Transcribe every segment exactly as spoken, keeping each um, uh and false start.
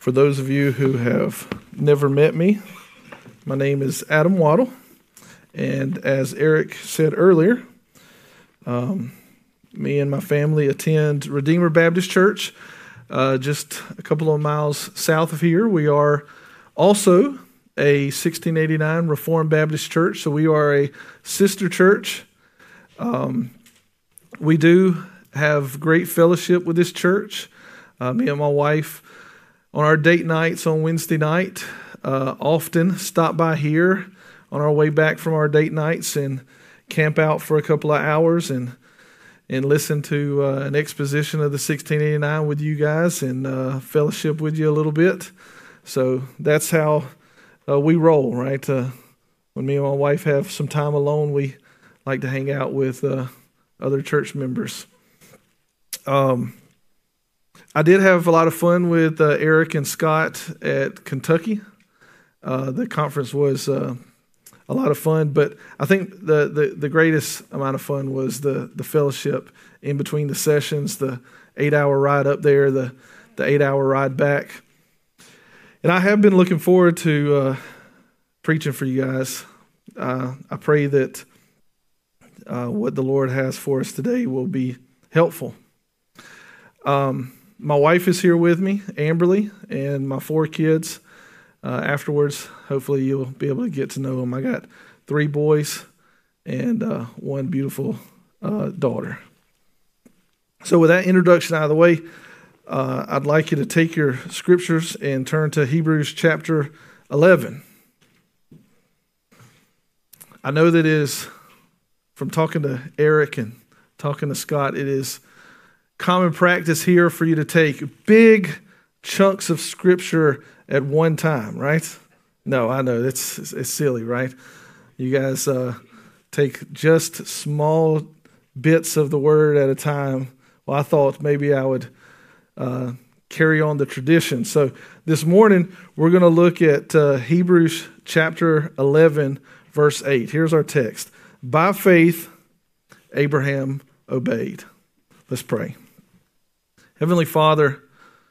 For those of you who have never met me, my name is Adam Waddle, and as Eric said earlier, um, me and my family attend Redeemer Baptist Church, uh, just a couple of miles south of here. We are also a sixteen eighty-nine Reformed Baptist Church, so we are a sister church. Um, we do have great fellowship with this church. Uh, me and my wife, on our date nights on Wednesday night, uh, often stop by here on our way back from our date nights and camp out for a couple of hours and and listen to uh, an exposition of the sixteen eighty-nine with you guys and uh, fellowship with you a little bit. So that's how uh, we roll, right? Uh, when me and my wife have some time alone, we like to hang out with uh, other church members. Um, I did have a lot of fun with uh, Eric and Scott at Kentucky. Uh, the conference was uh, a lot of fun, but I think the, the, the greatest amount of fun was the, the fellowship in between the sessions, the eight-hour ride up there, the, the eight-hour ride back. And I have been looking forward to uh, preaching for you guys. Uh, I pray that uh, what the Lord has for us today will be helpful. Um, my wife is here with me, Amberly, and my four kids. Uh, afterwards, hopefully you'll be able to get to know them. I got three boys and uh, one beautiful uh, daughter. So with that introduction out of the way, uh, I'd like you to take your scriptures and turn to Hebrews chapter eleven. I know that it is, from talking to Eric and talking to Scott, it is common practice here for you to take big chunks of scripture at one time, right? No, I know, it's, it's silly, right? You guys uh, take just small bits of the word at a time. Well, I thought maybe I would uh, carry on the tradition. So this morning, we're going to look at uh, Hebrews chapter eleven, verse eight. Here's our text. By faith, Abraham obeyed. Let's pray. Heavenly Father,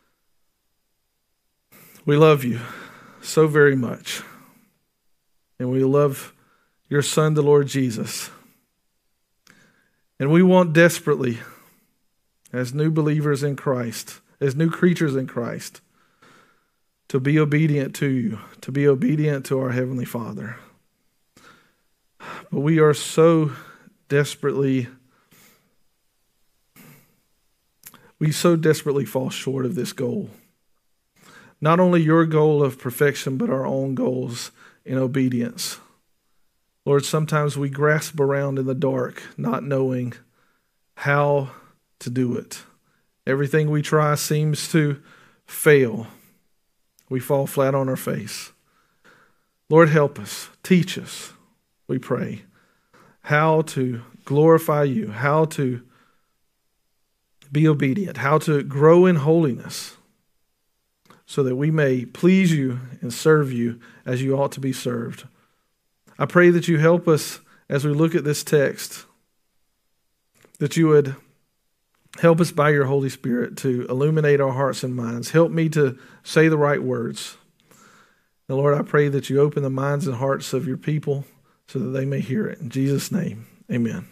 we love you so very much. And we love your Son, the Lord Jesus. And we want desperately, as new believers in Christ, as new creatures in Christ, to be obedient to you, to be obedient to our Heavenly Father. But we are so desperately, we so desperately fall short of this goal. Not only your goal of perfection, but our own goals in obedience. Lord, sometimes we grasp around in the dark, not knowing how to do it. Everything we try seems to fail. We fall flat on our face. Lord, help us. Teach us, we pray, how to glorify you, how to be obedient, how to grow in holiness, so that we may please you and serve you as you ought to be served. I pray that you help us as we look at this text, that you would help us by your Holy Spirit to illuminate our hearts and minds. Help me to say the right words. And Lord, I pray that you open the minds and hearts of your people so that they may hear it. In Jesus' name, amen.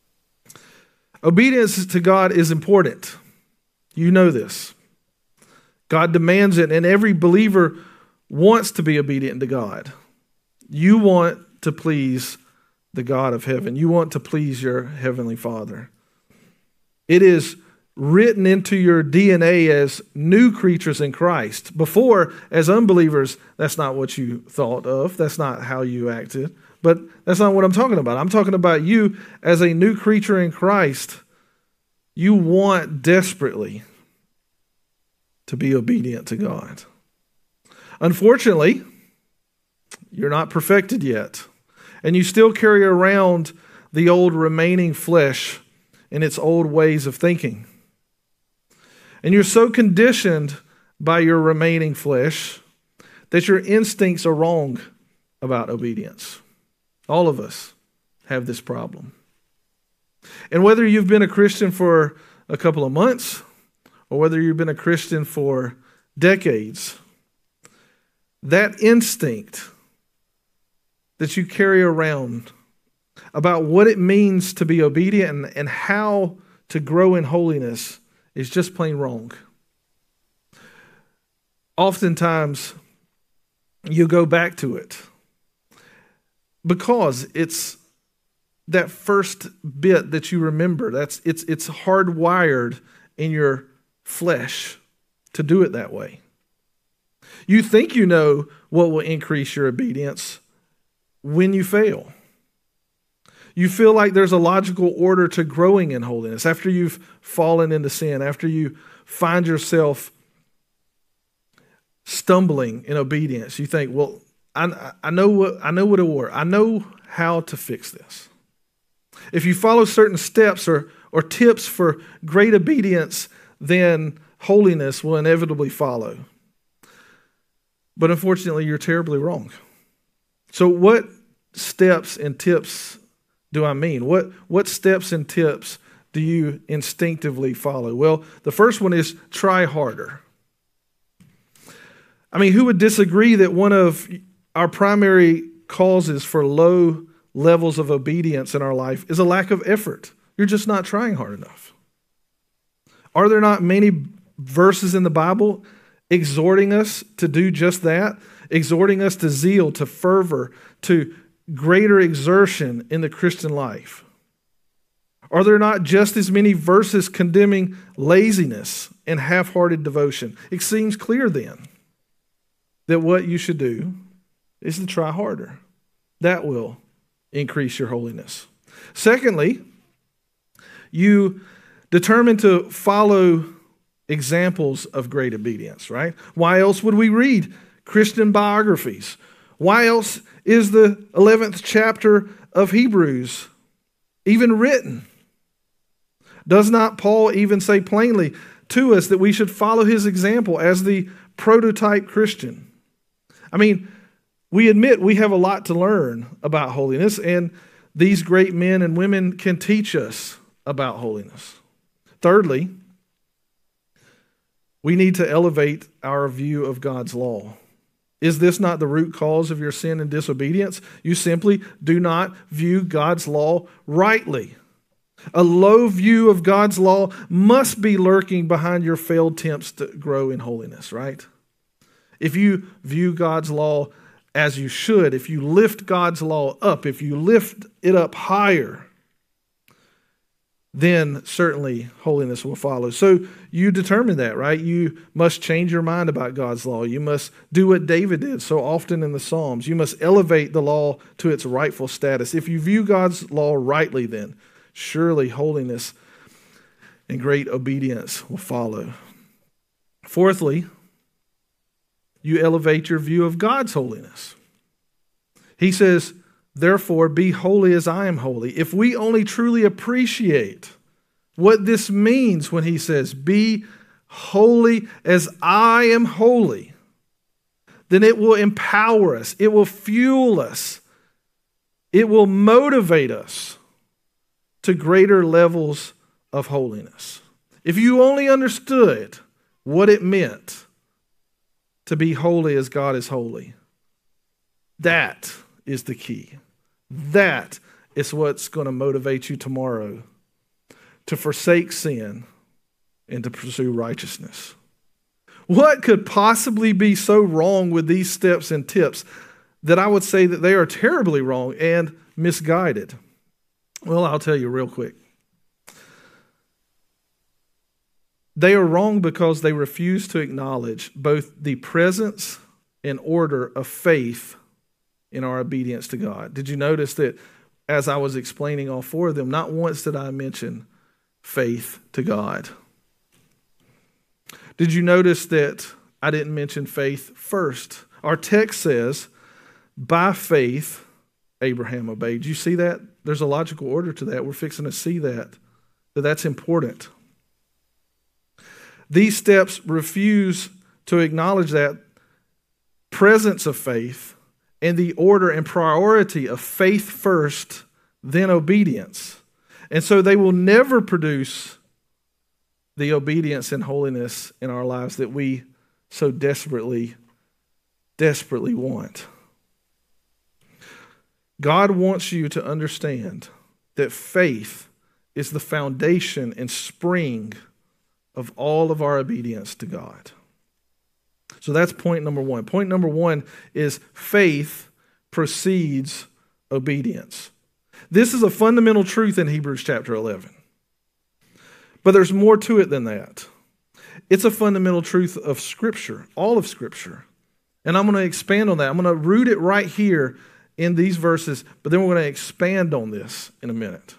Obedience to God is important. You know this. God demands it, and every believer wants to be obedient to God. You want to please the God of heaven. You want to please your Heavenly Father. It is written into your D N A as new creatures in Christ. Before, as unbelievers, that's not what you thought of. That's not how you acted. But that's not what I'm talking about. I'm talking about you as a new creature in Christ. You want desperately to be obedient to God. Unfortunately, you're not perfected yet, and you still carry around the old remaining flesh and its old ways of thinking. And you're so conditioned by your remaining flesh that your instincts are wrong about obedience. All of us have this problem. And whether you've been a Christian for a couple of months, or whether you've been a Christian for decades, that instinct that you carry around about what it means to be obedient and, and how to grow in holiness is just plain wrong. Oftentimes, you go back to it because it's that first bit that you remember. That's it's it's hardwired in your flesh to do it that way. You think you know what will increase your obedience when you fail. You feel like there's a logical order to growing in holiness after you've fallen into sin, after you find yourself stumbling in obedience. You think, well, I, I know what I know what it will. I know how to fix this. If you follow certain steps or or tips for great obedience, then holiness will inevitably follow. But unfortunately, you're terribly wrong. So what steps and tips do I mean? What, what steps and tips do you instinctively follow? Well, the first one is try harder. I mean, who would disagree that one of our primary causes for low levels of obedience in our life is a lack of effort? You're just not trying hard enough. Are there not many verses in the Bible exhorting us to do just that? Exhorting us to zeal, to fervor, to greater exertion in the Christian life? Are there not just as many verses condemning laziness and half-hearted devotion? It seems clear then that what you should do is to try harder. That will increase your holiness. Secondly, you determine to follow examples of great obedience, right? Why else would we read Christian biographies? Why else is the eleventh chapter of Hebrews even written? Does not Paul even say plainly to us that we should follow his example as the prototype Christian? I mean, we admit we have a lot to learn about holiness, and these great men and women can teach us about holiness. Thirdly, we need to elevate our view of God's law. Is this not the root cause of your sin and disobedience? You simply do not view God's law rightly. A low view of God's law must be lurking behind your failed attempts to grow in holiness, right? If you view God's law as you should, if you lift God's law up, if you lift it up higher, then certainly holiness will follow. So you determine that, right? You must change your mind about God's law. You must do what David did so often in the Psalms. You must elevate the law to its rightful status. If you view God's law rightly, then surely holiness and great obedience will follow. Fourthly, you elevate your view of God's holiness. He says, therefore, be holy as I am holy. If we only truly appreciate what this means when he says, be holy as I am holy, then it will empower us. It will fuel us. It will motivate us to greater levels of holiness. If you only understood what it meant to be holy as God is holy, that is the key. That is what's going to motivate you tomorrow to forsake sin and to pursue righteousness. What could possibly be so wrong with these steps and tips that I would say that they are terribly wrong and misguided? Well, I'll tell you real quick. They are wrong because they refuse to acknowledge both the presence and order of faith in our obedience to God. Did you notice that as I was explaining all four of them, not once did I mention faith to God? Did you notice that I didn't mention faith first? Our text says, by faith, Abraham obeyed. Do you see that? There's a logical order to that. We're fixing to see that, that that's important. These steps refuse to acknowledge that presence of faith and the order and priority of faith first, then obedience. And so they will never produce the obedience and holiness in our lives that we so desperately, desperately want. God wants you to understand that faith is the foundation and spring of all of our obedience to God. So that's point number one. Point number one is faith precedes obedience. This is a fundamental truth in Hebrews chapter eleven. But there's more to it than that. It's a fundamental truth of Scripture, all of Scripture. And I'm going to expand on that. I'm going to root it right here in these verses, but then we're going to expand on this in a minute.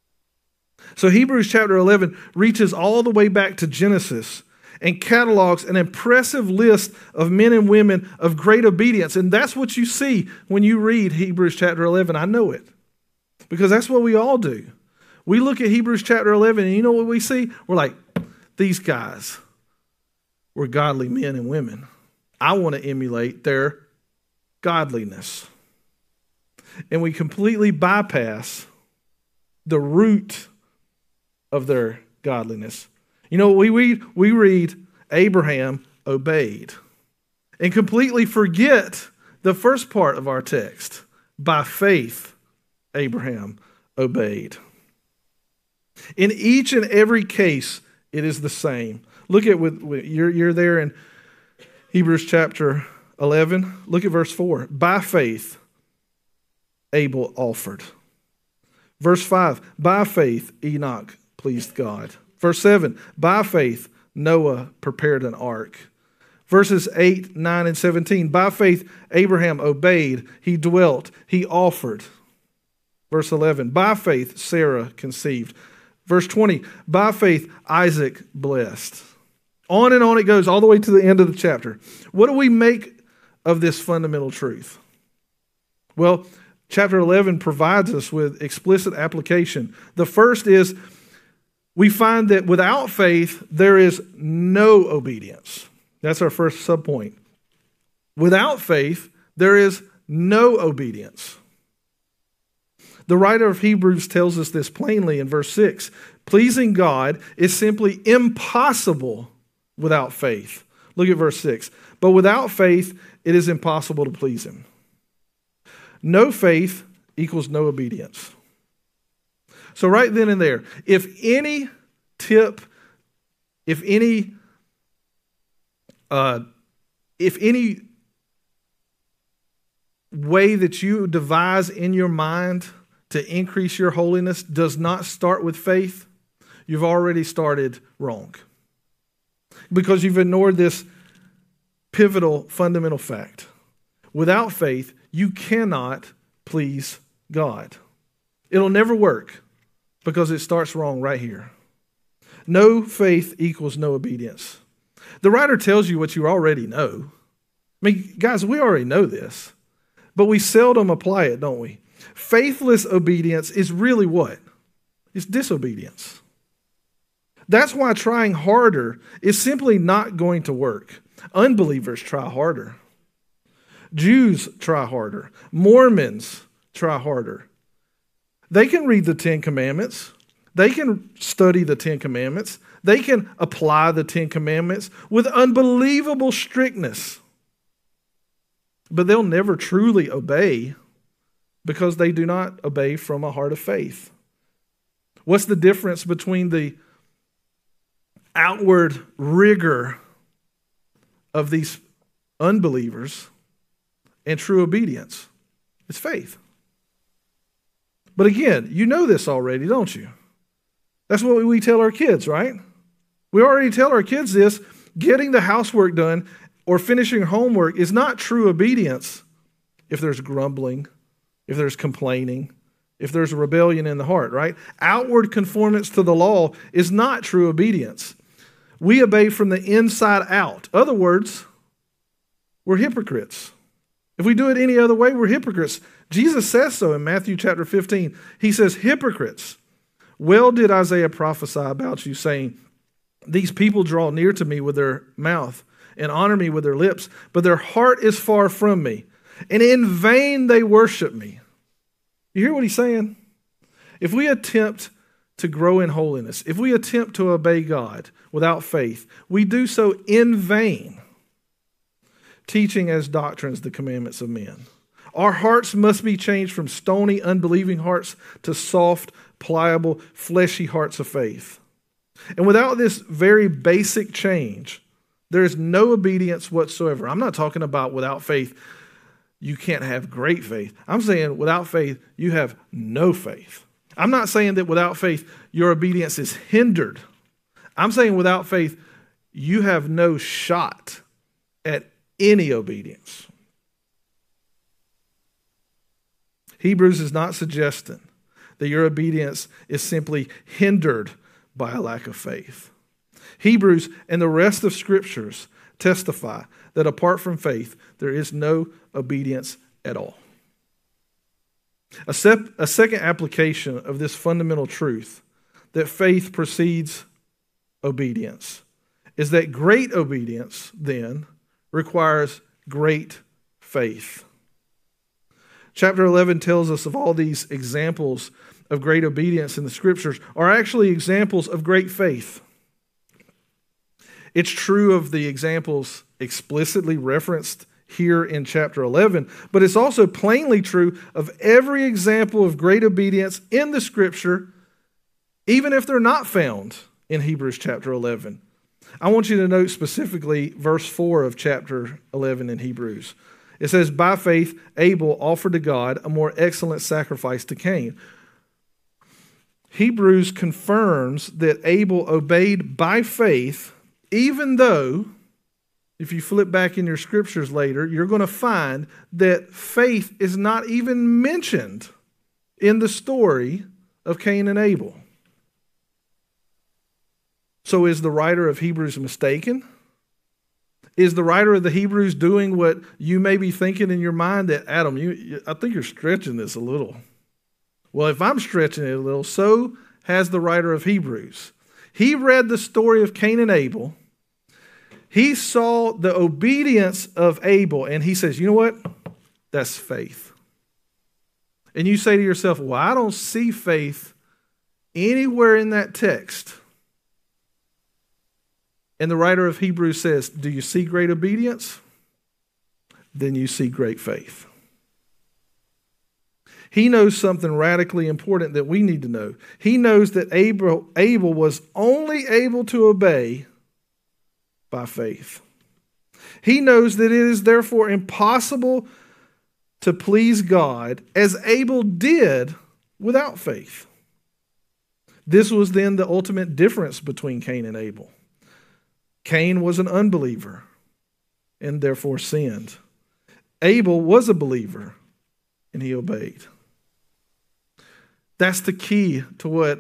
So Hebrews chapter eleven reaches all the way back to Genesis and catalogs an impressive list of men and women of great obedience. And that's what you see when you read Hebrews chapter eleven. I know it, because that's what we all do. We look at Hebrews chapter eleven, and you know what we see? We're like, these guys were godly men and women. I want to emulate their godliness. And we completely bypass the root of their godliness. You know, we read, we read Abraham obeyed and completely forget the first part of our text. By faith, Abraham obeyed. In each and every case, it is the same. Look at with, with you're, you're there in Hebrews chapter eleven. Look at verse four. By faith, Abel offered. Verse five. By faith, Enoch pleased God. Verse seven. By faith, Noah prepared an ark. Verses eight, nine, and seventeen. By faith, Abraham obeyed. He dwelt. He offered. Verse eleven. By faith, Sarah conceived. Verse twenty, by faith, Isaac blessed. On and on it goes, all the way to the end of the chapter. What do we make of this fundamental truth? Well, chapter eleven provides us with explicit application. The first is, we find that without faith, there is no obedience. That's our first subpoint. Without faith, there is no obedience. The writer of Hebrews tells us this plainly in verse six. Pleasing God is simply impossible without faith. Look at verse six. But without faith, it is impossible to please Him. No faith equals no obedience. So right then and there, if any tip, if any, uh, if any way that you devise in your mind to increase your holiness does not start with faith, you've already started wrong. Because you've ignored this pivotal, fundamental fact. Without faith, you cannot please God. It'll never work because it starts wrong right here. No faith equals no obedience. The writer tells you what you already know. I mean, guys, we already know this, but we seldom apply it, don't we? Faithless obedience is really what? It's disobedience. That's why trying harder is simply not going to work. Unbelievers try harder. Jews try harder. Mormons try harder. They can read the Ten Commandments. They can study the Ten Commandments. They can apply the Ten Commandments with unbelievable strictness. But they'll never truly obey because they do not obey from a heart of faith. What's the difference between the outward rigor of these unbelievers and true obedience? It's faith. But again, you know this already, don't you? That's what we tell our kids, right? We already tell our kids this. Getting the housework done or finishing homework is not true obedience if there's grumbling, if there's complaining, if there's rebellion in the heart, right? Outward conformance to the law is not true obedience. We obey from the inside out. In other words, we're hypocrites. If we do it any other way, we're hypocrites. Jesus says so in Matthew chapter fifteen. He says, hypocrites, well did Isaiah prophesy about you, saying, these people draw near to me with their mouth and honor me with their lips, but their heart is far from me, and in vain they worship me. You hear what he's saying? If we attempt to grow in holiness, if we attempt to obey God without faith, we do so in vain. teaching as doctrines the commandments of men. Our hearts must be changed from stony, unbelieving hearts to soft, pliable, fleshy hearts of faith. And without this very basic change, there is no obedience whatsoever. I'm not talking about without faith, you can't have great faith. I'm saying without faith, you have no faith. I'm not saying that without faith, your obedience is hindered. I'm saying without faith, you have no shot at any obedience. Hebrews is not suggesting that your obedience is simply hindered by a lack of faith. Hebrews and the rest of Scriptures testify that apart from faith, there is no obedience at all. A, sep- a second application of this fundamental truth, that faith precedes obedience, is that great obedience, then, requires great faith. Chapter eleven tells us of all these examples of great obedience in the Scriptures are actually examples of great faith. It's true of the examples explicitly referenced here in chapter eleven, but it's also plainly true of every example of great obedience in the Scripture, even if they're not found in Hebrews chapter eleven. I want you to note specifically verse four of chapter eleven in Hebrews. It says, by faith, Abel offered to God a more excellent sacrifice to Cain. Hebrews confirms that Abel obeyed by faith, even though, if you flip back in your scriptures later, you're going to find that faith is not even mentioned in the story of Cain and Abel. So is the writer of Hebrews mistaken? Is the writer of the Hebrews doing what you may be thinking in your mind that, Adam, you, I think you're stretching this a little. Well, if I'm stretching it a little, so has the writer of Hebrews. He read the story of Cain and Abel. He saw the obedience of Abel, and he says, you know what? That's faith. And you say to yourself, well, I don't see faith anywhere in that text. And the writer of Hebrews says, do you see great obedience? Then you see great faith. He knows something radically important that we need to know. He knows that Abel, Abel was only able to obey by faith. He knows that it is therefore impossible to please God as Abel did without faith. This was then the ultimate difference between Cain and Abel. Cain was an unbeliever and therefore sinned. Abel was a believer and he obeyed. That's the key to what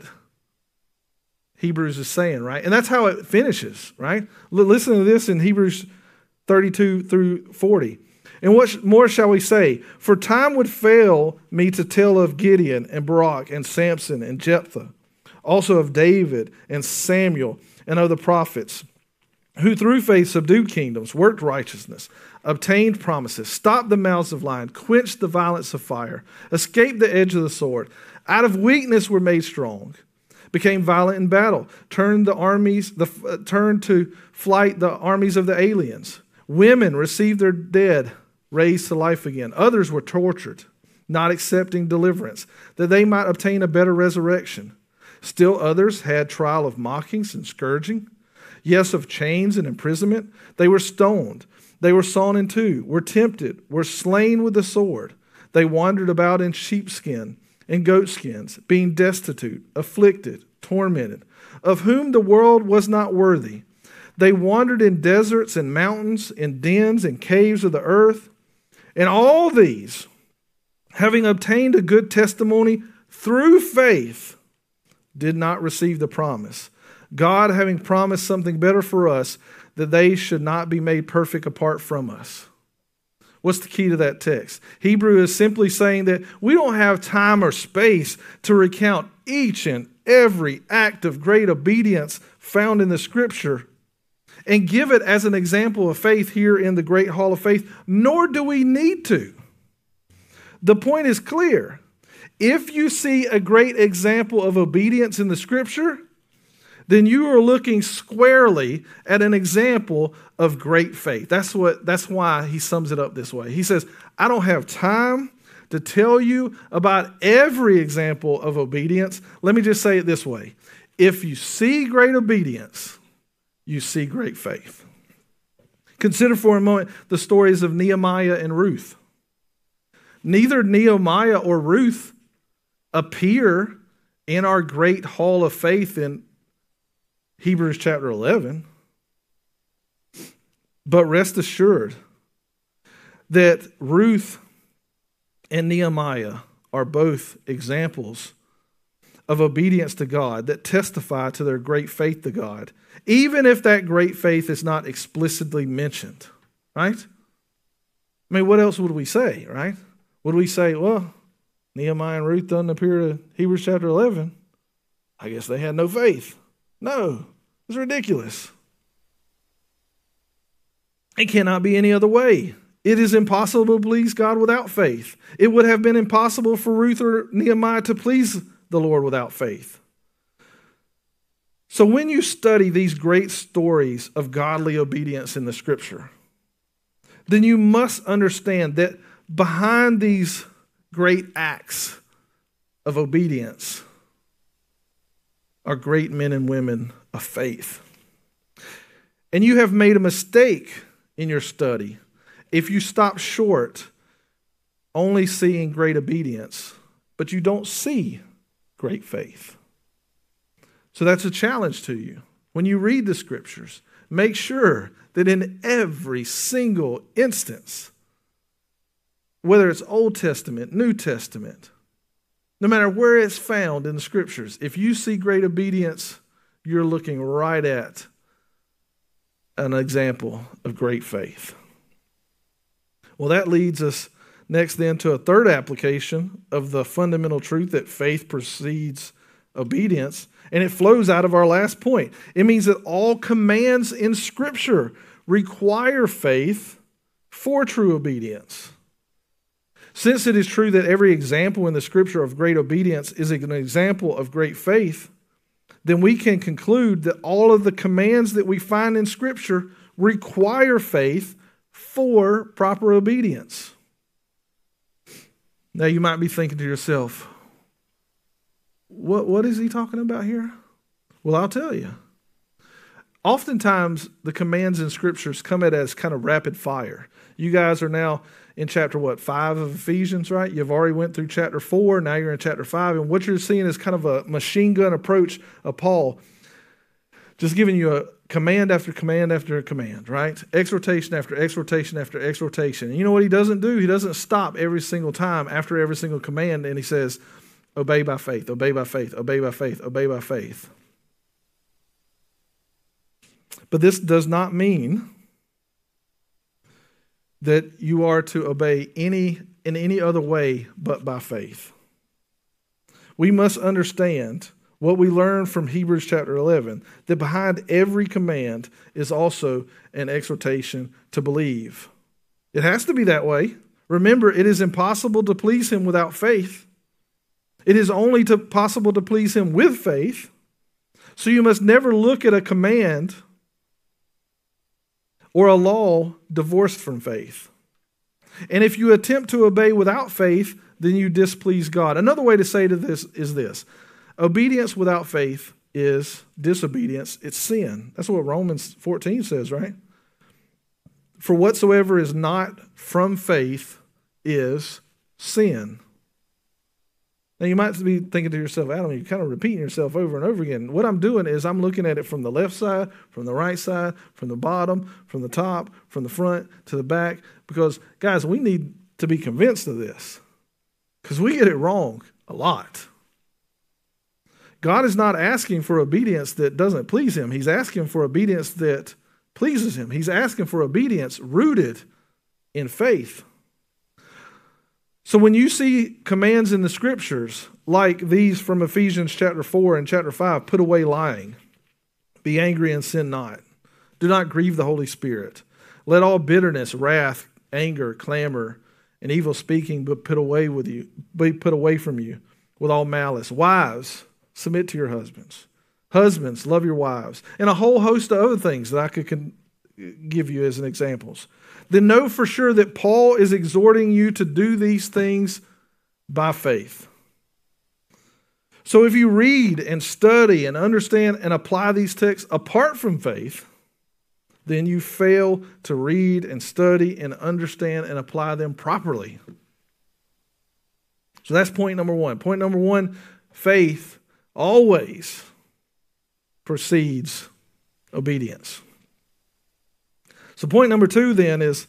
Hebrews is saying, right? And that's how it finishes, right? L- listen to this in Hebrews thirty-two through forty. And what more shall we say? For time would fail me to tell of Gideon and Barak and Samson and Jephthah, also of David and Samuel and of the prophets, who through faith subdued kingdoms, worked righteousness, obtained promises, stopped the mouths of lions, quenched the violence of fire, escaped the edge of the sword, out of weakness were made strong, became violent in battle, turned the armies, the uh, turned to flight the armies of the aliens. Women received their dead raised to life again. Others were tortured, not accepting deliverance, that they might obtain a better resurrection. Still others had trial of mockings and scourging, yes, of chains and imprisonment. They were stoned. They were sawn in two, were tempted, were slain with the sword. They wandered about in sheepskin and goatskins, being destitute, afflicted, tormented, of whom the world was not worthy. They wandered in deserts and mountains, in dens and caves of the earth. And all these, having obtained a good testimony through faith, did not receive the promise. God having promised something better for us, that they should not be made perfect apart from us. What's the key to that text? Hebrew is simply saying that we don't have time or space to recount each and every act of great obedience found in the Scripture and give it as an example of faith here in the Great Hall of Faith, nor do we need to. The point is clear. If you see a great example of obedience in the Scripture, then you are looking squarely at an example of great faith. That's what, that's why he sums it up this way. He says, I don't have time to tell you about every example of obedience. Let me just say it this way. If you see great obedience, you see great faith. Consider for a moment the stories of Nehemiah and Ruth. Neither Nehemiah or Ruth appear in our great hall of faith in Hebrews chapter eleven. But rest assured that Ruth and Nehemiah are both examples of obedience to God that testify to their great faith to God, even if that great faith is not explicitly mentioned, right? I mean, what else would we say, right? Would we say, well, Nehemiah and Ruth doesn't appear to Hebrews chapter eleven. I guess they had no faith. No, it's ridiculous. It cannot be any other way. It is impossible to please God without faith. It would have been impossible for Ruth or Nehemiah to please the Lord without faith. So when you study these great stories of godly obedience in the Scripture, then you must understand that behind these great acts of obedience are great men and women of faith. And you have made a mistake in your study if you stop short only seeing great obedience, but you don't see great faith. So that's a challenge to you. When you read the Scriptures, make sure that in every single instance, whether it's Old Testament, New Testament, no matter where it's found in the Scriptures, if you see great obedience, you're looking right at an example of great faith. Well, that leads us next then to a third application of the fundamental truth that faith precedes obedience, and it flows out of our last point. It means that all commands in Scripture require faith for true obedience. Since it is true that every example in the Scripture of great obedience is an example of great faith, then we can conclude that all of the commands that we find in Scripture require faith for proper obedience. Now you might be thinking to yourself, what, what is he talking about here? Well, I'll tell you. Oftentimes, the commands in Scriptures come at as kind of rapid fire. You guys are now in chapter, what, five of Ephesians, right? You've already went through chapter four, now you're in chapter five, and what you're seeing is kind of a machine gun approach of Paul, just giving you a command after command after command, right? Exhortation after exhortation after exhortation. And you know what he doesn't do? He doesn't stop every single time after every single command, and he says, obey by faith, obey by faith, obey by faith, obey by faith. But this does not mean that you are to obey any in any other way but by faith. We must understand what we learn from Hebrews chapter eleven, that behind every command is also an exhortation to believe. It has to be that way. Remember, it is impossible to please him without faith. It is only to, possible to please him with faith. So you must never look at a command or a law divorced from faith. And if you attempt to obey without faith, then you displease God. Another way to say to this is this. Obedience without faith is disobedience. It's sin. That's what Romans fourteen says, right? For whatsoever is not from faith is sin. Now you might be thinking to yourself, Adam, you're kind of repeating yourself over and over again. What I'm doing is I'm looking at it from the left side, from the right side, from the bottom, from the top, from the front to the back. Because, guys, we need to be convinced of this. Because we get it wrong a lot. God is not asking for obedience that doesn't please him. He's asking for obedience that pleases him. He's asking for obedience rooted in faith. So when you see commands in the Scriptures like these from Ephesians chapter four and chapter five, put away lying, be angry and sin not, do not grieve the Holy Spirit, let all bitterness, wrath, anger, clamor, and evil speaking be put away with you, be put away from you with all malice. Wives, submit to your husbands. Husbands, love your wives. And a whole host of other things that I could con- give you as an examples. Then know for sure that Paul is exhorting you to do these things by faith. So if you read and study and understand and apply these texts apart from faith, then you fail to read and study and understand and apply them properly. So that's point number one. Point number one, faith always precedes obedience. So point number two then is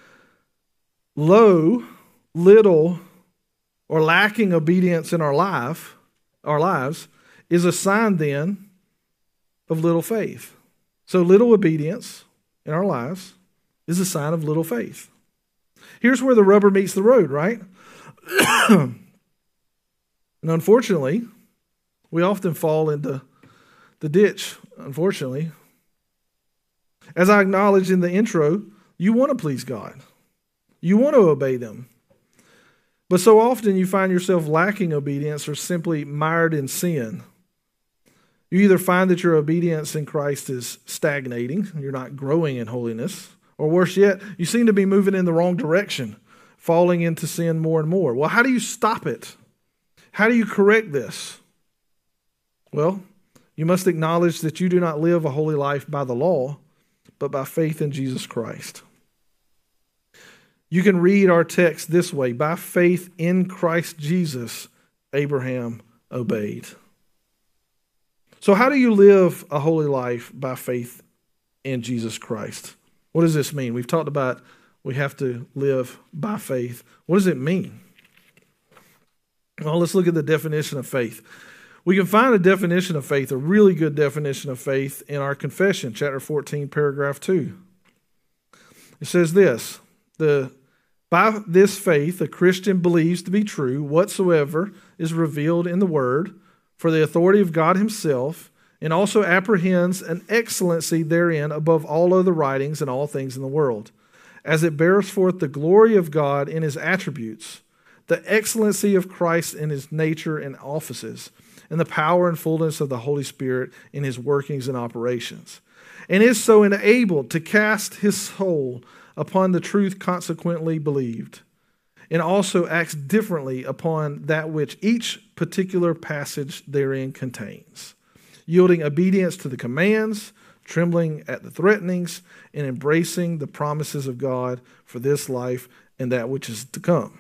low, little, or lacking obedience in our life, our lives, is a sign then of little faith. So little obedience in our lives is a sign of little faith. Here's where the rubber meets the road, right? And unfortunately, we often fall into the ditch, unfortunately. As I acknowledged in the intro, you want to please God. You want to obey them. But so often you find yourself lacking obedience or simply mired in sin. You either find that your obedience in Christ is stagnating, you're not growing in holiness, or worse yet, you seem to be moving in the wrong direction, falling into sin more and more. Well, how do you stop it? How do you correct this? Well, you must acknowledge that you do not live a holy life by the law, but by faith in Jesus Christ. You can read our text this way: by faith in Christ Jesus, Abraham obeyed. So how do you live a holy life by faith in Jesus Christ? What does this mean? We've talked about we have to live by faith. What does it mean? Well, let's look at the definition of faith. We can find a definition of faith, a really good definition of faith, in our confession, chapter fourteen, paragraph two. It says this: the by this faith, a Christian believes to be true whatsoever is revealed in the Word for the authority of God himself, and also apprehends an excellency therein above all other writings and all things in the world, as it bears forth the glory of God in his attributes, the excellency of Christ in his nature and offices, and the power and fullness of the Holy Spirit in his workings and operations, and is so enabled to cast his soul upon the truth consequently believed, and also acts differently upon that which each particular passage therein contains, yielding obedience to the commands, trembling at the threatenings, and embracing the promises of God for this life and that which is to come.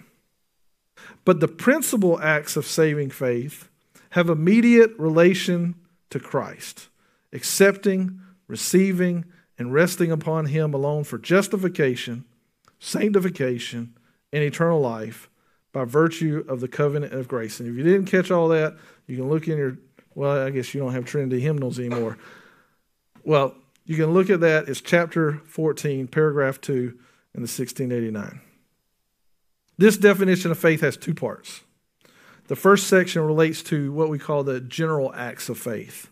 But the principal acts of saving faith have immediate relation to Christ, accepting, receiving, and resting upon him alone for justification, sanctification, and eternal life by virtue of the covenant of grace. And if you didn't catch all that, you can look in your, well, I guess you don't have Trinity hymnals anymore. Well, you can look at that. It's chapter fourteen, paragraph two in the sixteen eighty-nine. This definition of faith has two parts. The first section relates to what we call the general acts of faith.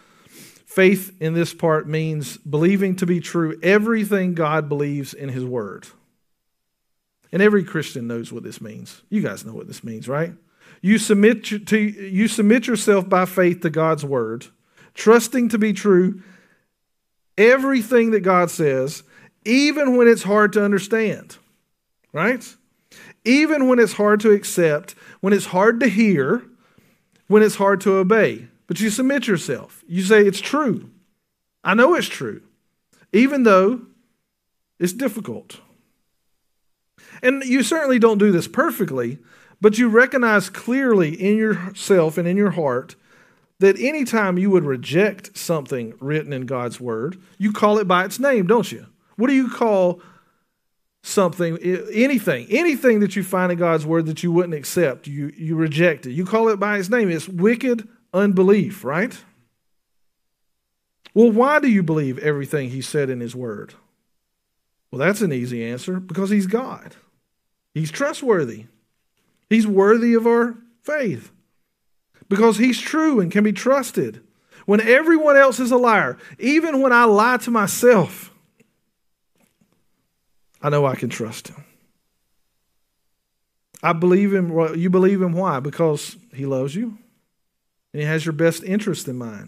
Faith in this part means believing to be true everything God believes in his word. And every Christian knows what this means. You guys know what this means, right? You submit to you submit yourself by faith to God's word, trusting to be true everything that God says, even when it's hard to understand, right? Even when it's hard to accept, when it's hard to hear, when it's hard to obey. But you submit yourself. You say, it's true. I know it's true, even though it's difficult. And you certainly don't do this perfectly, but you recognize clearly in yourself and in your heart that anytime you would reject something written in God's word, you call it by its name, don't you? What do you call something, anything, anything that you find in God's word that you wouldn't accept, you, you reject it. You call it by its name. It's wicked unbelief, right? Well, why do you believe everything he said in his word? Well, that's an easy answer. Because he's God. He's trustworthy. He's worthy of our faith. Because he's true and can be trusted. When everyone else is a liar, even when I lie to myself, I know I can trust him. I believe him. Well, you believe him why? Because he loves you. And he has your best interest in mind.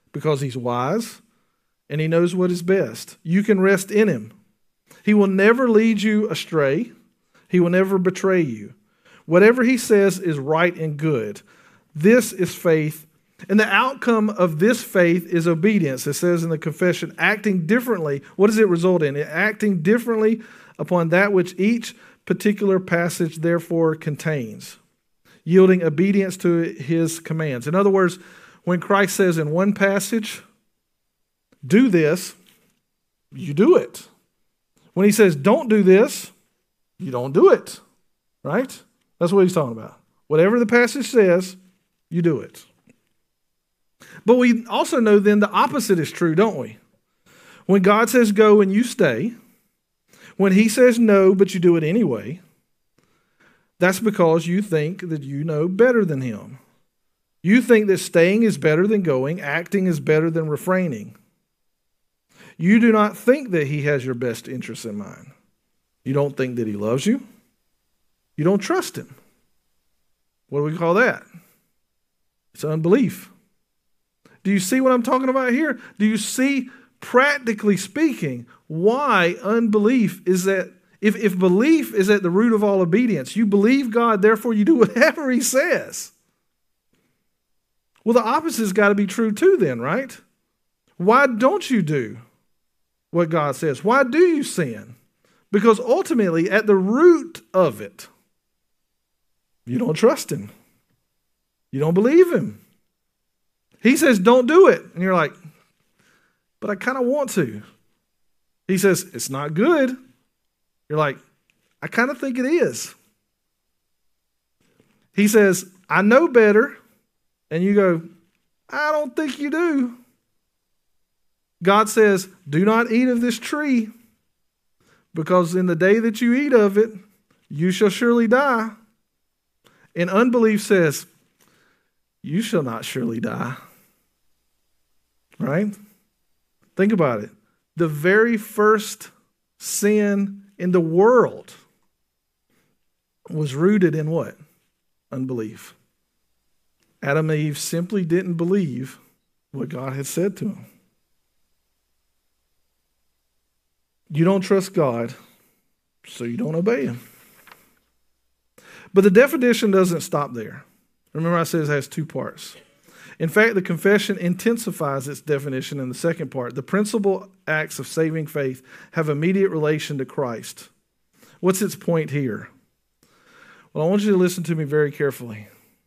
because he's wise and he knows what is best. You can rest in him. He will never lead you astray. He will never betray you. Whatever he says is right and good. This is faith. And the outcome of this faith is obedience. It says in the confession, acting differently. What does it result in? Acting differently upon that which each particular passage therefore contains, yielding obedience to his commands. In other words, when Christ says in one passage, do this, you do it. When he says don't do this, you don't do it. Right? That's what he's talking about. Whatever the passage says, you do it. But we also know then the opposite is true, don't we? When God says go and you stay, when he says no, but you do it anyway, that's because you think that you know better than him. You think that staying is better than going, acting is better than refraining. You do not think that he has your best interests in mind. You don't think that he loves you. You don't trust him. What do we call that? It's unbelief. Do you see what I'm talking about here? Do you see, practically speaking, why unbelief is that, if, if belief is at the root of all obedience, you believe God, therefore you do whatever he says. Well, the opposite's got to be true too then, right? Why don't you do what God says? Why do you sin? Because ultimately, at the root of it, you don't trust him. You don't believe him. He says, don't do it. And you're like, but I kind of want to. He says, it's not good. You're like, I kind of think it is. He says, I know better. And you go, I don't think you do. God says, do not eat of this tree, because in the day that you eat of it, you shall surely die. And unbelief says, you shall not surely die. Right? Think about it. The very first sin in the world was rooted in what? Unbelief. Adam and Eve simply didn't believe what God had said to them. You don't trust God, so you don't obey him. But the definition doesn't stop there. Remember I said it has two parts. In fact, the confession intensifies its definition in the second part. The principal acts of saving faith have immediate relation to Christ. What's its point here? Well, I want you to listen to me very carefully.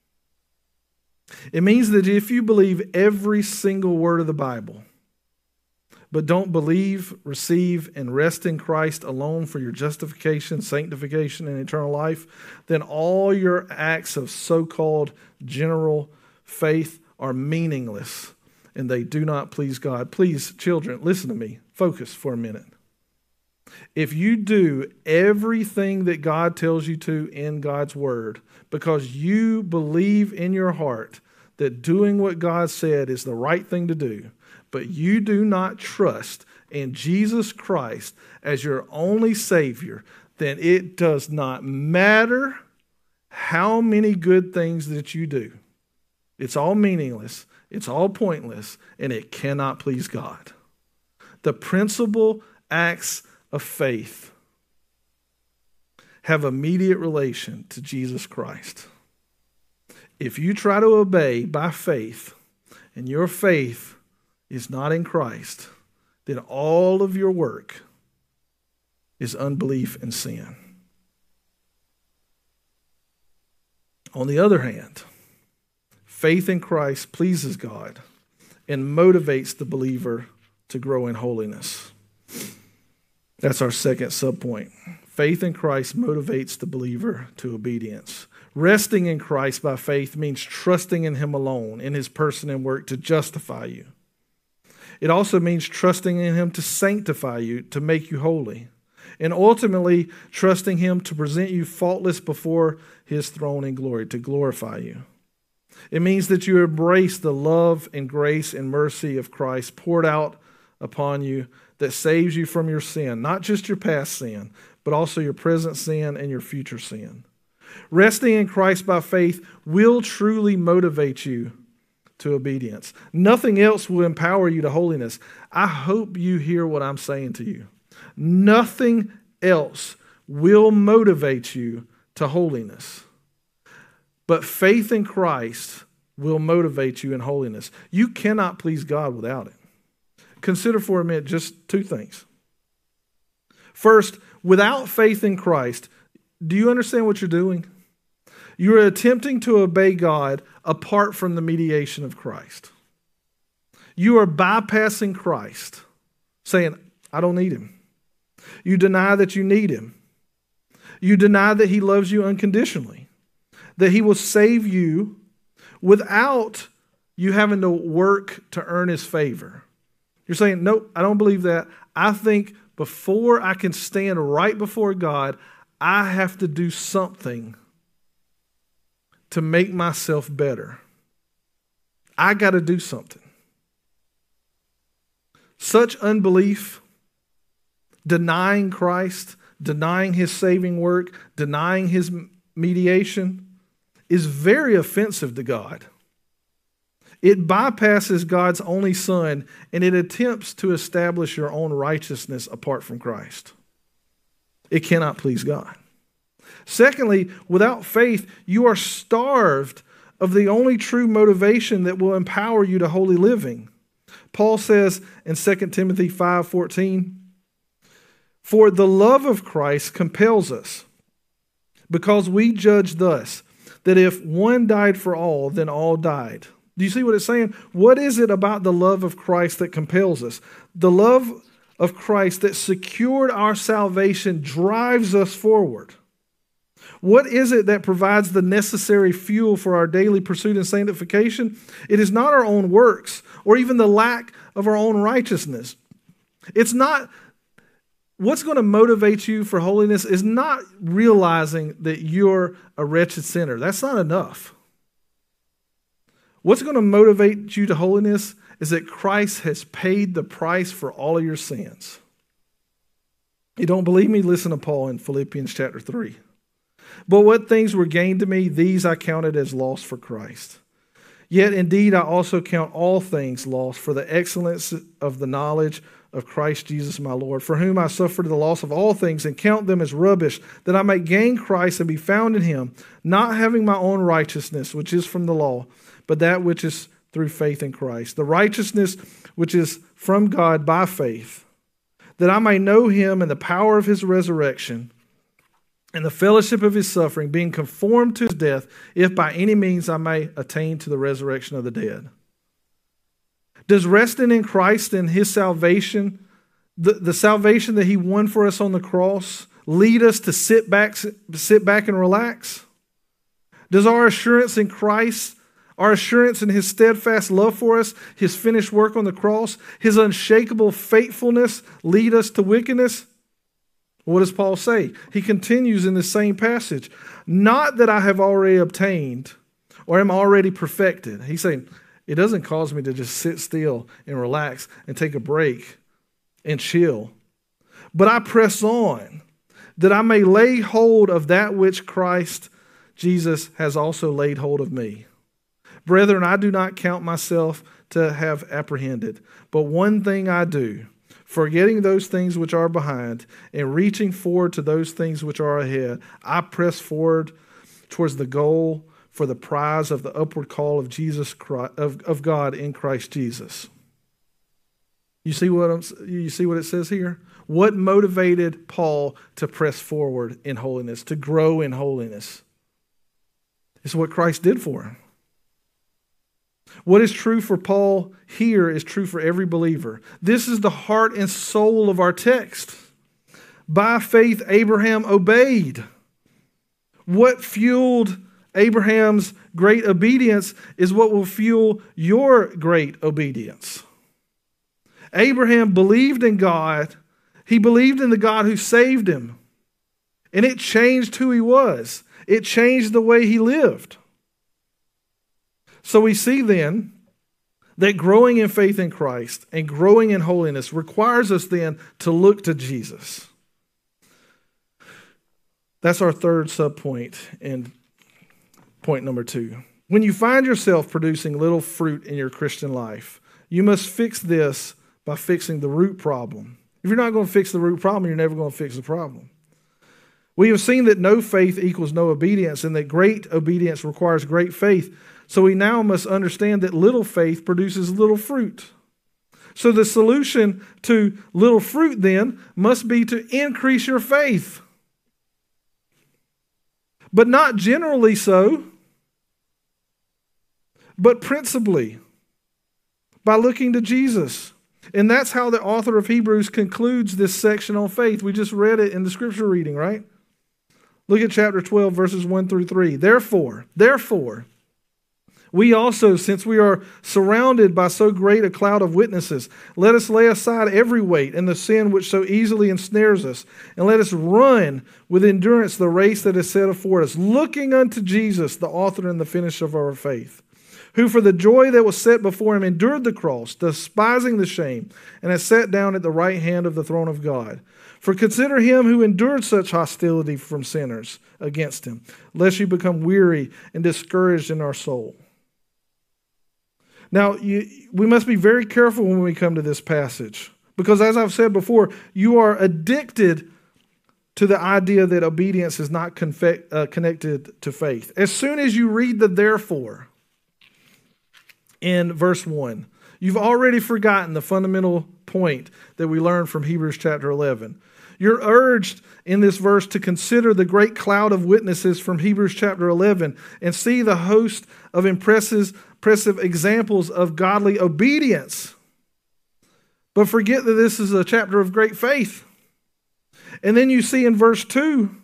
It means that if you believe every single word of the Bible, but don't believe, receive, and rest in Christ alone for your justification, sanctification, and eternal life, then all your acts of so-called general faith are meaningless, and they do not please God. Please, children, listen to me. Focus for a minute. If you do everything that God tells you to in God's word, because you believe in your heart that doing what God said is the right thing to do, but you do not trust in Jesus Christ as your only Savior, then it does not matter how many good things that you do. It's all meaningless, it's all pointless, and it cannot please God. The principal acts of faith have immediate relation to Jesus Christ. If you try to obey by faith, and your faith is not in Christ, then all of your work is unbelief and sin. On the other hand, faith in Christ pleases God and motivates the believer to grow in holiness. That's our second subpoint. Faith in Christ motivates the believer to obedience. Resting in Christ by faith means trusting in him alone, in his person and work to justify you. It also means trusting in him to sanctify you, to make you holy. And ultimately, trusting him to present you faultless before his throne in glory, to glorify you. It means that you embrace the love and grace and mercy of Christ poured out upon you that saves you from your sin, not just your past sin, but also your present sin and your future sin. Resting in Christ by faith will truly motivate you to obedience. Nothing else will empower you to holiness. I hope you hear what I'm saying to you. Nothing else will motivate you to holiness. But faith in Christ will motivate you in holiness. You cannot please God without it. Consider for a minute just two things. First, without faith in Christ, do you understand what you're doing? You are attempting to obey God apart from the mediation of Christ. You are bypassing Christ, saying, I don't need him. You deny that you need him. You deny that he loves you unconditionally, that he will save you without you having to work to earn his favor. You're saying, nope, I don't believe that. I think before I can stand right before God, I have to do something to make myself better. I got to do something. Such unbelief, denying Christ, denying his saving work, denying his mediation, is very offensive to God. It bypasses God's only Son, and it attempts to establish your own righteousness apart from Christ. It cannot please God. Secondly, without faith, you are starved of the only true motivation that will empower you to holy living. Paul says in Second Timothy five fourteen, for the love of Christ compels us, because we judge thus, that if one died for all, then all died. Do you see what it's saying? What is it about the love of Christ that compels us? The love of Christ that secured our salvation drives us forward. What is it that provides the necessary fuel for our daily pursuit and sanctification? It is not our own works or even the lack of our own righteousness. It's not, what's going to motivate you for holiness is not realizing that you're a wretched sinner. That's not enough. What's going to motivate you to holiness is that Christ has paid the price for all of your sins. You don't believe me? Listen to Paul in Philippians chapter three. But what things were gained to me, these I counted as loss for Christ. Yet indeed I also count all things lost for the excellence of the knowledge of Christ Jesus my Lord, for whom I suffered the loss of all things and count them as rubbish, that I may gain Christ and be found in him, not having my own righteousness, which is from the law, but that which is through faith in Christ, the righteousness which is from God by faith, that I may know him and the power of his resurrection and the fellowship of his suffering, being conformed to his death, if by any means I may attain to the resurrection of the dead. Does resting in Christ and his salvation, the, the salvation that he won for us on the cross, lead us to sit back, sit back and relax? Does our assurance in Christ, our assurance in his steadfast love for us, his finished work on the cross, his unshakable faithfulness lead us to wickedness? What does Paul say? He continues in the same passage. Not that I have already obtained or am already perfected. He's saying, it doesn't cause me to just sit still and relax and take a break and chill. But I press on that I may lay hold of that which Christ Jesus has also laid hold of me. Brethren, I do not count myself to have apprehended, but one thing I do, forgetting those things which are behind and reaching forward to those things which are ahead, I press forward towards the goal for the prize of the upward call of Jesus Christ, of, of God in Christ Jesus. You see what I'm, you see what it says here? What motivated Paul to press forward in holiness, to grow in holiness? It's what Christ did for him. What is true for Paul here is true for every believer. This is the heart and soul of our text. By faith, Abraham obeyed. What fueled Abraham's great obedience is what will fuel your great obedience. Abraham believed in God. He believed in the God who saved him. And it changed who he was. It changed the way he lived. So we see then that growing in faith in Christ and growing in holiness requires us then to look to Jesus. That's our third subpoint in point number two. When you find yourself producing little fruit in your Christian life, you must fix this by fixing the root problem. If you're not going to fix the root problem, you're never going to fix the problem. We have seen that no faith equals no obedience, and that great obedience requires great faith. So we now must understand that little faith produces little fruit. So the solution to little fruit then must be to increase your faith. But not generally so, but principally by looking to Jesus. And that's how the author of Hebrews concludes this section on faith. We just read it in the scripture reading, right? Look at chapter twelve, verses one through three. Therefore, therefore, we also, since we are surrounded by so great a cloud of witnesses, let us lay aside every weight and the sin which so easily ensnares us, and let us run with endurance the race that is set before us, looking unto Jesus, the author and the finisher of our faith, who for the joy that was set before him endured the cross, despising the shame, and has sat down at the right hand of the throne of God. For consider him who endured such hostility from sinners against him, lest you become weary and discouraged in our soul. Now, you, we must be very careful when we come to this passage, because as I've said before, you are addicted to the idea that obedience is not confe- uh, connected to faith. As soon as you read the therefore in verse one, you've already forgotten the fundamental point that we learned from Hebrews chapter eleven. You're urged in this verse to consider the great cloud of witnesses from Hebrews chapter eleven and see the host of impressive, impressive examples of godly obedience. But forget that this is a chapter of great faith. And then you see in verse two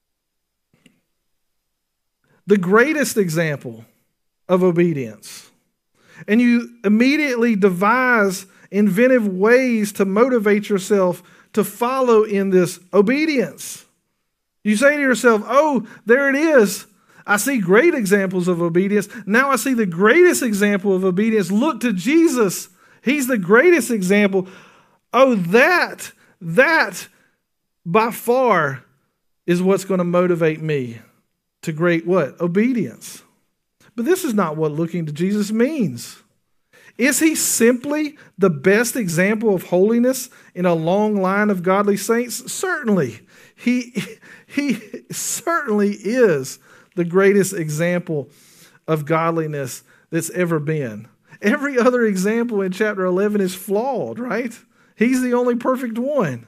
the greatest example of obedience. And you immediately devise inventive ways to motivate yourself to follow in this obedience. You say to yourself, oh, there it is. I see great examples of obedience. Now I see the greatest example of obedience. Look to Jesus. He's the greatest example. Oh, that, that by far is what's going to motivate me to great what? Obedience. But this is not what looking to Jesus means. Is he simply the best example of holiness in a long line of godly saints? Certainly. He, he certainly is the greatest example of godliness that's ever been. Every other example in chapter eleven is flawed, right? He's the only perfect one.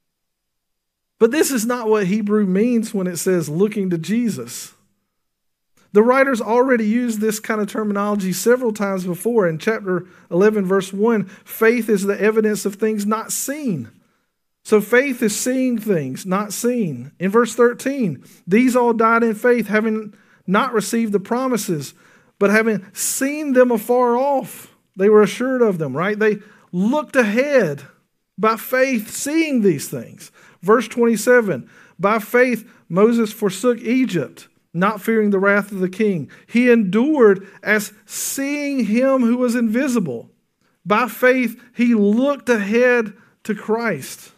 But this is not what Hebrew means when it says looking to Jesus. The writers already used this kind of terminology several times before. In chapter eleven, verse one, faith is the evidence of things not seen. So faith is seeing things not seen. In verse thirteen, these all died in faith, having not received the promises, but having seen them afar off. They were assured of them, right? They looked ahead by faith, seeing these things. Verse twenty-seven, by faith Moses forsook Egypt, not fearing the wrath of the king. He endured as seeing him who was invisible. By faith, he looked ahead to Christ.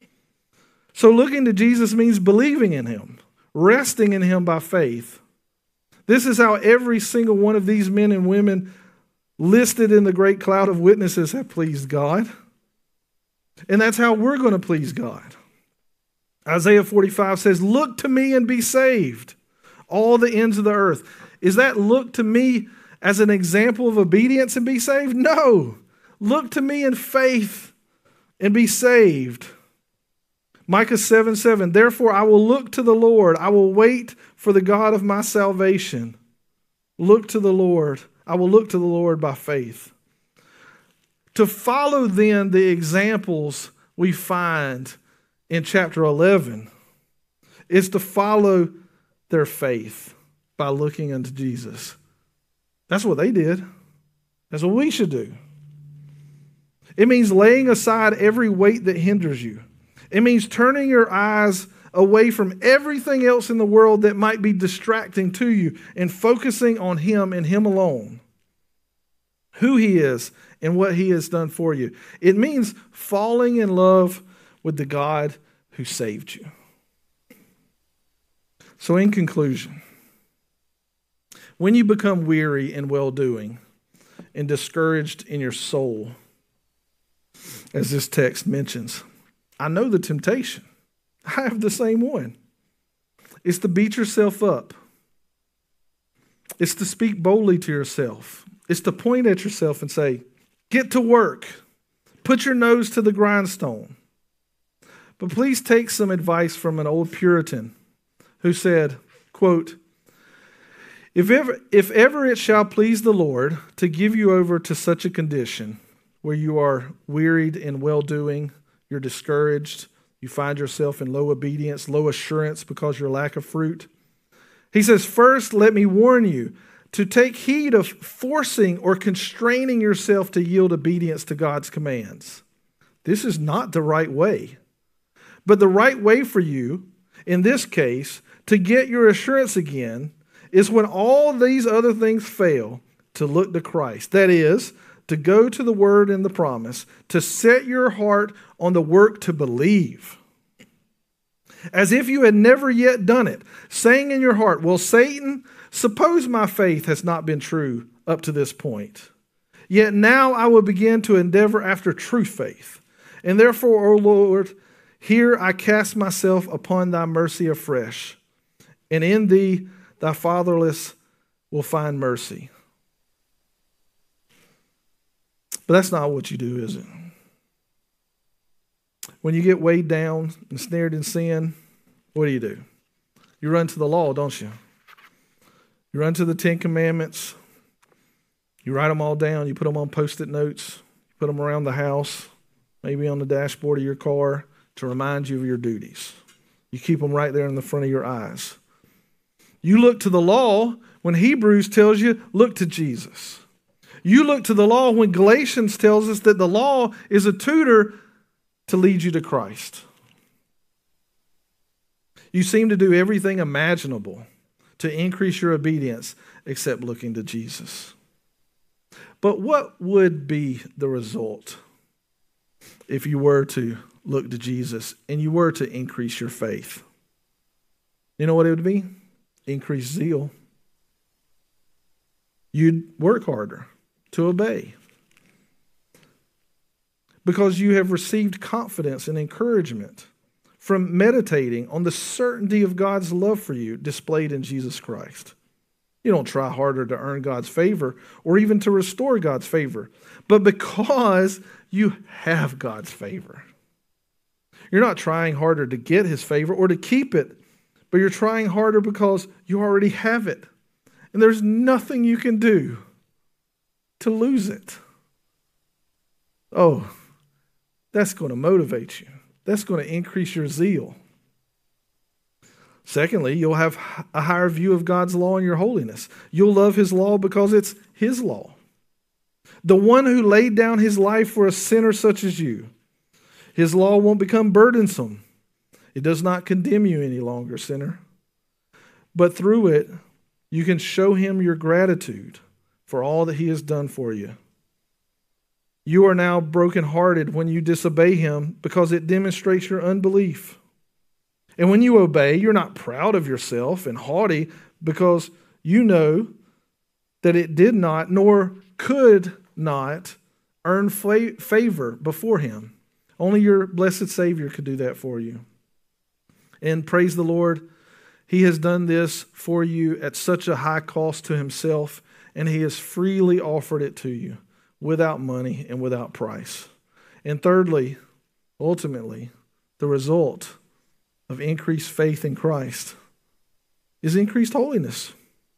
So looking to Jesus means believing in him, resting in him by faith. This is how every single one of these men and women listed in the great cloud of witnesses have pleased God. And that's how we're going to please God. Isaiah forty-five says, look to me and be saved, all the ends of the earth. Is that look to me as an example of obedience and be saved? No. Look to me in faith and be saved. Micah seven seven, therefore I will look to the Lord. I will wait for the God of my salvation. Look to the Lord. I will look to the Lord by faith. To follow then the examples we find in chapter eleven is to follow their faith by looking unto Jesus. That's what they did. That's what we should do. It means laying aside every weight that hinders you. It means turning your eyes away from everything else in the world that might be distracting to you and focusing on him and him alone. Who he is and what he has done for you. It means falling in love with the God who saved you. So in conclusion, When you become weary in well-doing and discouraged in your soul, as this text mentions, I know the temptation. I have the same one. It's to beat yourself up. It's to speak boldly to yourself. It's to point at yourself and say, get to work. Put your nose to the grindstone. But please take some advice from an old Puritan who said, quote, If ever, if ever it shall please the Lord to give you over to such a condition where you are wearied in well-doing, you're discouraged, you find yourself in low obedience, low assurance because your lack of fruit. He says, first, let me warn you to take heed of forcing or constraining yourself to yield obedience to God's commands. This is not the right way. But the right way for you, in this case, to get your assurance again, is when all these other things fail, to look to Christ. That is, to go to the word and the promise, to set your heart on the work to believe. As if you had never yet done it, saying in your heart, well, Satan, suppose my faith has not been true up to this point. Yet now I will begin to endeavor after true faith. And therefore, O Lord, here I cast myself upon thy mercy afresh. And in thee, thy fatherless will find mercy. But that's not what you do, is it? When you get weighed down and snared in sin, what do you do? You run to the law, don't you? You run to the Ten Commandments. You write them all down. You put them on Post-it notes. You put them around the house, maybe on the dashboard of your car to remind you of your duties. You keep them right there in the front of your eyes. You look to the law when Hebrews tells you, look to Jesus. You look to the law when Galatians tells us that the law is a tutor to lead you to Christ. You seem to do everything imaginable to increase your obedience except looking to Jesus. But what would be the result if you were to look to Jesus and you were to increase your faith? You know what it would be? Increased zeal. You'd work harder to obey because you have received confidence and encouragement from meditating on the certainty of God's love for you displayed in Jesus Christ. You don't try harder to earn God's favor or even to restore God's favor, but because you have God's favor. You're not trying harder to get his favor or to keep it, but you're trying harder because you already have it. And there's nothing you can do to lose it. Oh, that's going to motivate you. That's going to increase your zeal. Secondly, you'll have a higher view of God's law and your holiness. You'll love his law because it's his law. The one who laid down his life for a sinner such as you. His law won't become burdensome. It does not condemn you any longer, sinner. But through it, you can show him your gratitude for all that he has done for you. You are now brokenhearted when you disobey him because it demonstrates your unbelief. And when you obey, you're not proud of yourself and haughty because you know that it did not nor could not earn favor before him. Only your blessed Savior could do that for you. And praise the Lord, he has done this for you at such a high cost to himself, and he has freely offered it to you without money and without price. And thirdly, ultimately, the result of increased faith in Christ is increased holiness.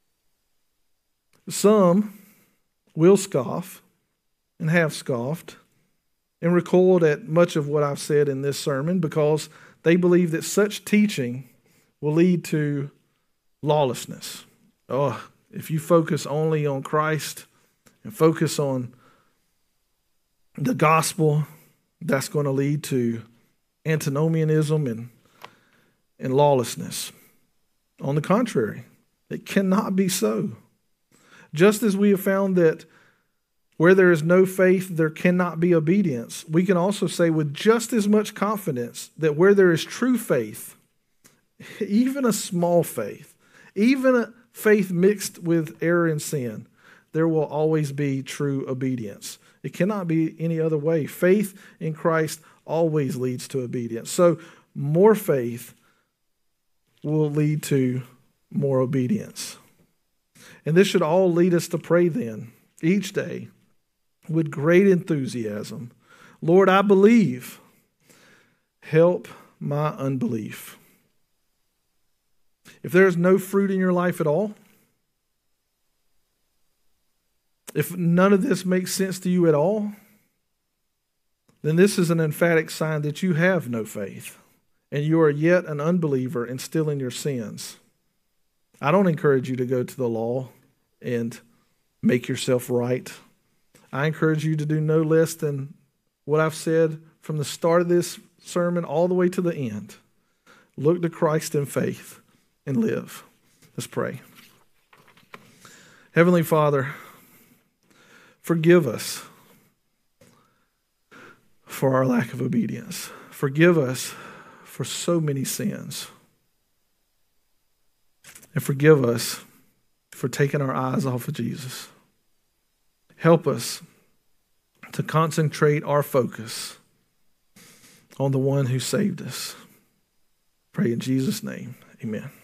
Some will scoff and have scoffed and recoiled at much of what I've said in this sermon because they believe that such teaching will lead to lawlessness. Oh, if you focus only on Christ and focus on the gospel, that's going to lead to antinomianism and, and lawlessness. On the contrary, it cannot be so. Just as we have found that where there is no faith, there cannot be obedience, we can also say with just as much confidence that where there is true faith, even a small faith, even a faith mixed with error and sin, there will always be true obedience. It cannot be any other way. Faith in Christ always leads to obedience. So more faith will lead to more obedience. And this should all lead us to pray then, each day, with great enthusiasm. Lord, I believe. Help my unbelief. If there is no fruit in your life at all, if none of this makes sense to you at all, then this is an emphatic sign that you have no faith and you are yet an unbeliever and still in your sins. I don't encourage you to go to the law and make yourself right. I encourage you to do no less than what I've said from the start of this sermon all the way to the end. Look to Christ in faith and live. Let's pray. Heavenly Father, forgive us for our lack of obedience. Forgive us for so many sins. And forgive us for taking our eyes off of Jesus. Help us to concentrate our focus on the one who saved us. Pray in Jesus' name. Amen.